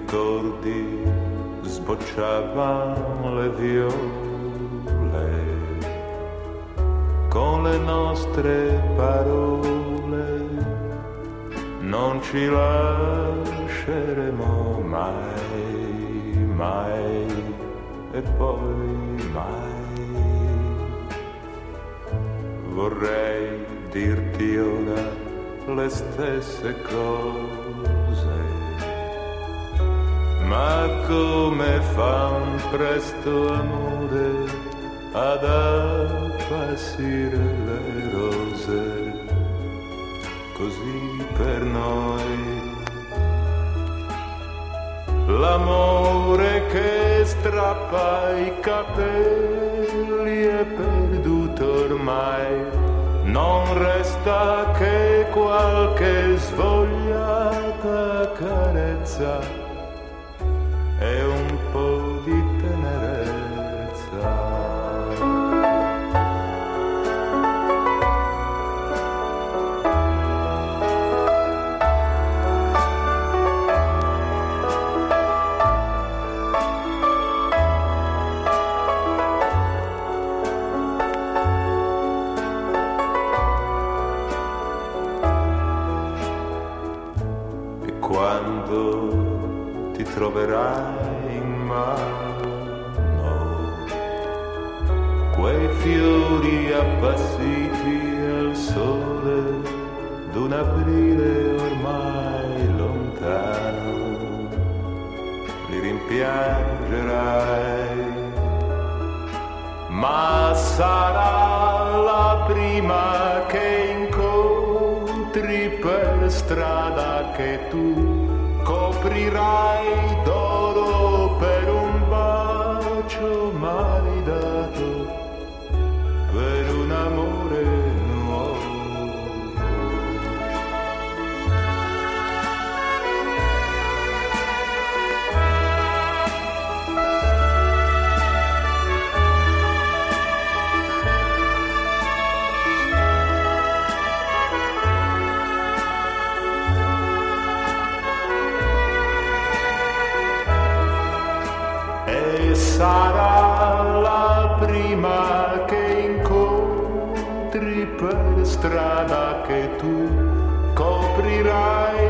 ricordi sbocciavano le viole, con le nostre parole non ci lasceremo mai, mai e poi mai. Vorrei dirti ora le stesse cose, ma come fa un presto amore ad appassire le rose, così per noi l'amore che strappa i capelli è perduto ormai, non resta che qualche svogliata carezza e un po' di tenerezza. Quando ti troverai in mano quei fiori appassiti al sole d'un aprile ormai lontano, li rimpiangerai, ma sarà la prima che incontri per strada che tu coprirai d'oro per un bacio mai dato, per un amore nuovo. Sarà la prima che incontri per strada che tu coprirai